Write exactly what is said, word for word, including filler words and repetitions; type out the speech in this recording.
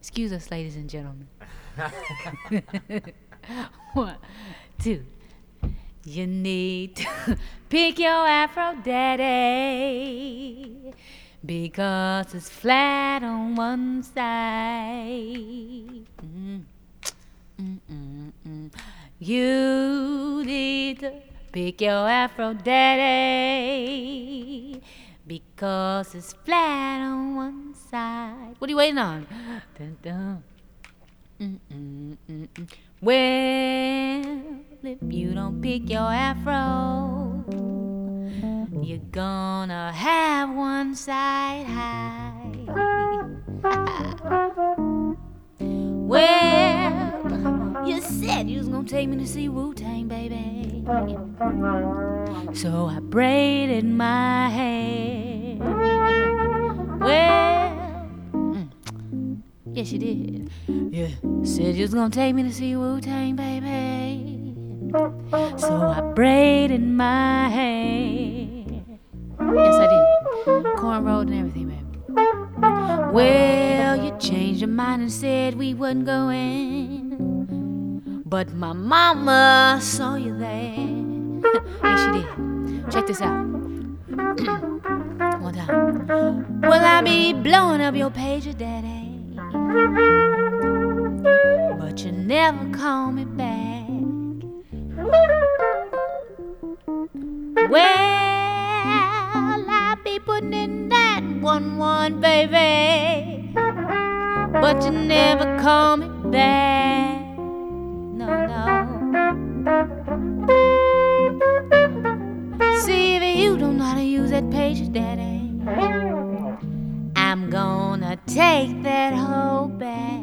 Excuse us, ladies and gentlemen. One, two. You need to pick your Afro daddy because it's flat on one side. Mm. Mm, mm, mm. You need to pick your Afro daddy because it's flat on one side. What are you waiting on? Dun, dun. Mm, mm, mm, mm. Well, if you don't pick your Afro, you're gonna have one side high. Well, you said you was gonna take me to see Wu-Tang, baby. So I braided my hair. Well, mm, yes you did. You said you was gonna take me to see Wu-Tang, baby. So I braided my hair. Yes I did. Cornrowed and everything, baby. Well, you changed your mind and said we wasn't going, but my mama saw you there. Yes, she did. Check this out. One time. Well, I be blowing up your pager, daddy, but you never call me back. Well, I be putting in that one one, baby, but you never call me back. No, no. See, if you don't know how to use that pager, daddy, I'm gonna take that hoe back.